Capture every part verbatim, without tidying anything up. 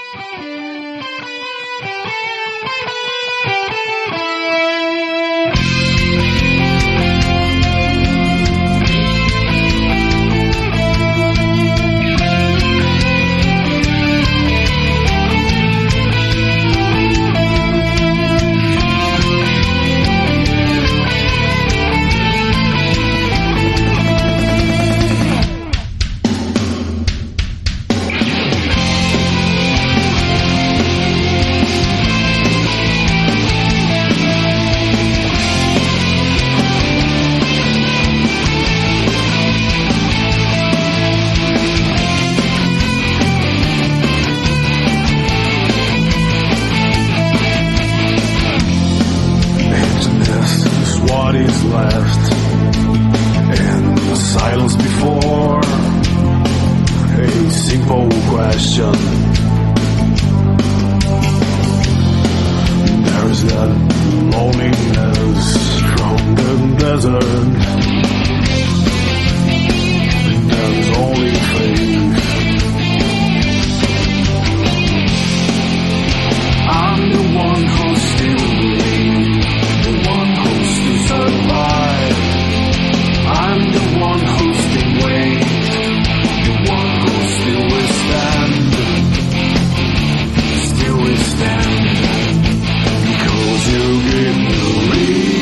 What is left in the silence before a simple question? There is that loneliness from the desert. There is only faith. I'm the one who still believes, the one who still survive. I'm the one who still wait, the one who still will stand, still will stand, because you give me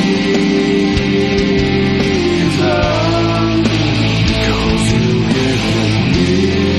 reason, because you give me reason.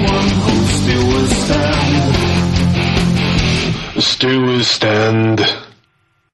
Still will stand.